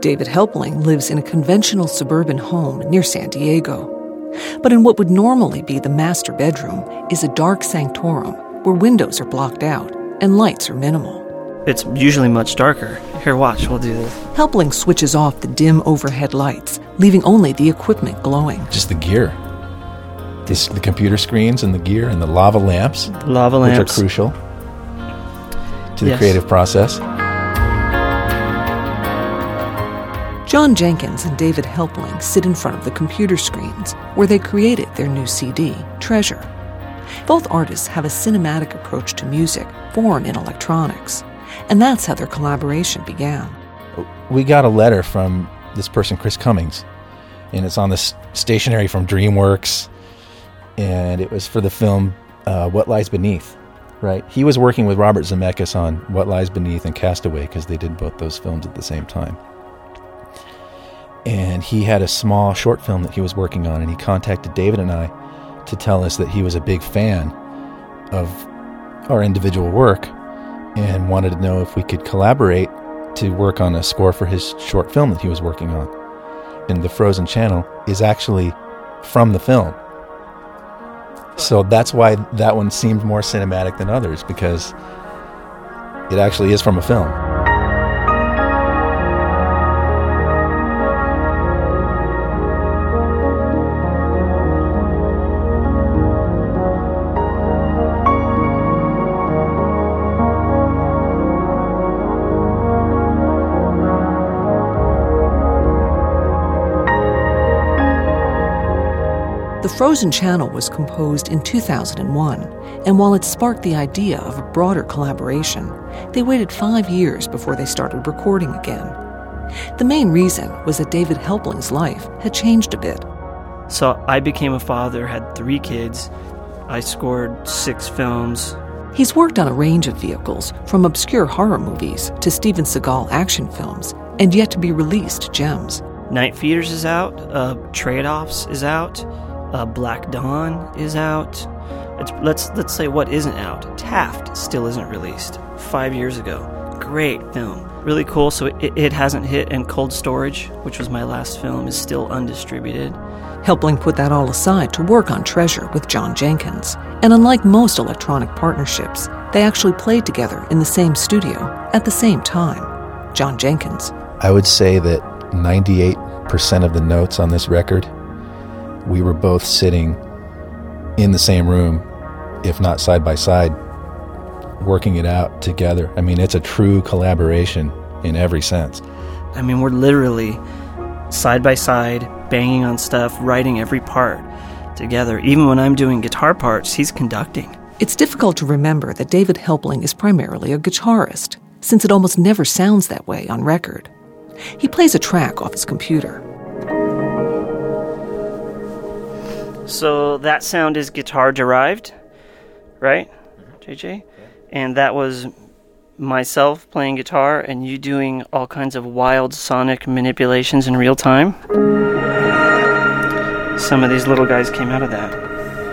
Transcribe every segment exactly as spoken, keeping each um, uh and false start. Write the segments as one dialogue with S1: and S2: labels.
S1: David Helpling lives in a conventional suburban home near San Diego. But in what would normally be the master bedroom is a dark sanctorum where windows are blocked out and lights are minimal.
S2: It's usually much darker. Here, watch, we'll do this.
S1: Helpling switches off the dim overhead lights, leaving only the equipment glowing.
S3: Just the gear. This, the computer screens and the gear and the lava lamps.
S2: The lava lamps.
S3: Which are crucial to the
S2: Yes.
S3: creative process.
S1: John Jenkins and David Helpling sit in front of the computer screens where they created their new C D, Treasure. Both artists have a cinematic approach to music born in electronics, and that's how their collaboration began.
S3: We got a letter from this person, Chris Cummings, and it's on the s- stationery from DreamWorks, and it was for the film uh, What Lies Beneath, right? He was working with Robert Zemeckis on What Lies Beneath and Castaway because they did both those films at the same time. And he had a small short film that he was working on, and he contacted David and I to tell us that he was a big fan of our individual work and wanted to know if we could collaborate to work on a score for his short film that he was working on. And The Frozen Channel is actually from the film. So that's why that one seemed more cinematic than others, because it actually is from a film.
S1: The Frozen Channel was composed in two thousand one, and while it sparked the idea of a broader collaboration, they waited five years before they started recording again. The main reason was that David Helpling's life had changed a bit.
S2: So I became a father, had three kids. I scored six films.
S1: He's worked on a range of vehicles, from obscure horror movies to Steven Seagal action films, and yet to be released gems.
S2: Night Feeders is out. Uh, Trade-Offs is out. Uh, Black Dawn is out. It's, let's let's say what isn't out. Taft still isn't released. Five years ago. Great film. Really cool. So it, it hasn't hit, and Cold Storage, which was my last film, is still undistributed.
S1: Helpling put that all aside to work on Treasure with John Jenkins. And unlike most electronic partnerships, they actually played together in the same studio at the same time. John Jenkins.
S3: I would say that ninety-eight percent of the notes on this record, we were both sitting in the same room, if not side by side, working it out together. I mean, it's a true collaboration in every sense.
S2: I mean, we're literally side by side, banging on stuff, writing every part together. Even when I'm doing guitar parts, he's conducting.
S1: It's difficult to remember that David Helpling is primarily a guitarist, since it almost never sounds that way on record. He plays a track off his computer.
S2: So that sound is guitar-derived, right, J J? And that was myself playing guitar and you doing all kinds of wild sonic manipulations in real time. Some of these little guys came out of that.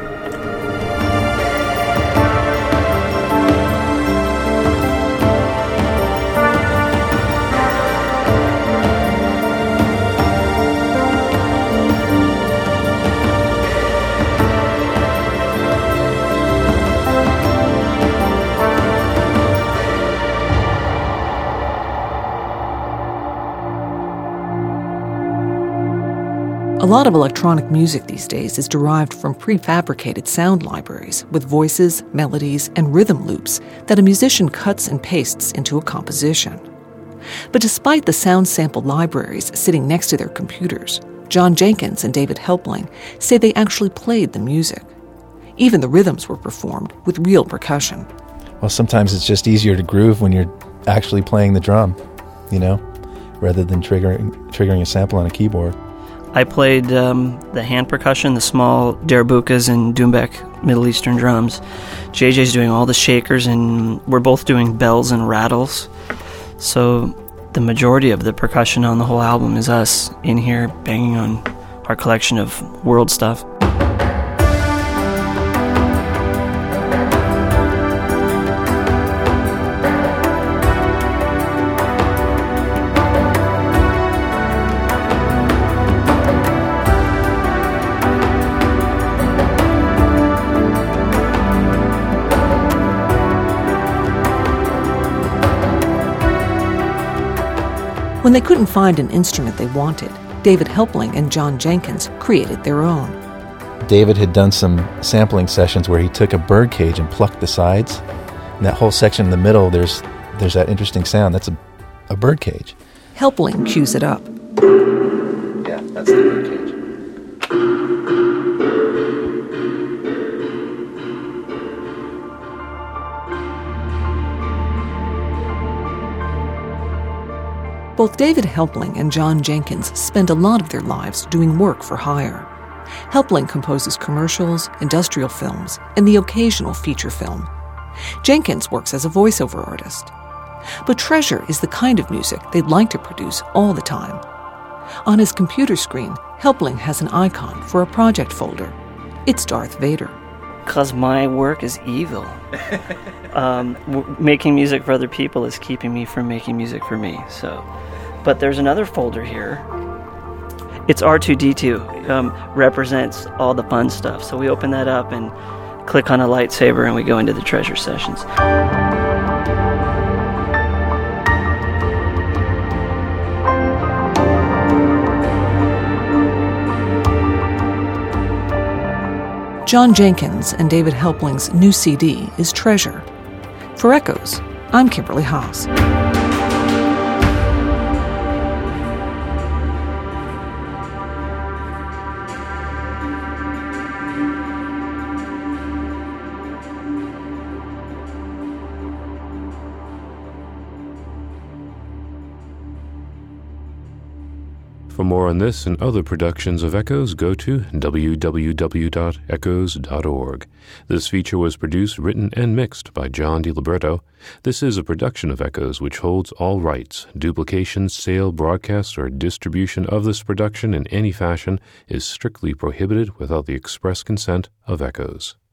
S1: A lot of electronic music these days is derived from prefabricated sound libraries with voices, melodies, and rhythm loops that a musician cuts and pastes into a composition. But despite the sound sample libraries sitting next to their computers, John Jenkins and David Helpling say they actually played the music. Even the rhythms were performed with real percussion.
S3: Well, sometimes it's just easier to groove when you're actually playing the drum, you know, rather than triggering triggering a sample on a keyboard.
S2: I played um, the hand percussion, the small darabukas and doumbek Middle Eastern drums. J J's doing all the shakers, and we're both doing bells and rattles. So the majority of the percussion on the whole album is us in here banging on our collection of world stuff.
S1: When they couldn't find an instrument they wanted, David Helpling and John Jenkins created their own.
S3: David had done some sampling sessions where he took a bird cage and plucked the sides. And that whole section in the middle, there's there's that interesting sound. That's a, a bird cage.
S1: Helpling cues it up.
S3: Yeah, that's the bird cage.
S1: Both David Helpling and John Jenkins spend a lot of their lives doing work for hire. Helpling composes commercials, industrial films, and the occasional feature film. Jenkins works as a voiceover artist. But Treasure is the kind of music they'd like to produce all the time. On his computer screen, Helpling has an icon for a project folder. It's Darth Vader.
S2: Because my work is evil. um, w- making music for other people is keeping me from making music for me. So, but there's another folder here. It's R two D two, um, represents all the fun stuff. So we open that up and click on a lightsaber and we go into the Treasure sessions.
S1: John Jenkins and David Helpling's new C D is Treasure. For Echoes, I'm Kimberly Haas.
S4: For more on this and other productions of Echoes, go to w w w dot echoes dot org. This feature was produced, written, and mixed by John DiLiberto. This is a production of Echoes which holds all rights. Duplication, sale, broadcast, or distribution of this production in any fashion is strictly prohibited without the express consent of Echoes.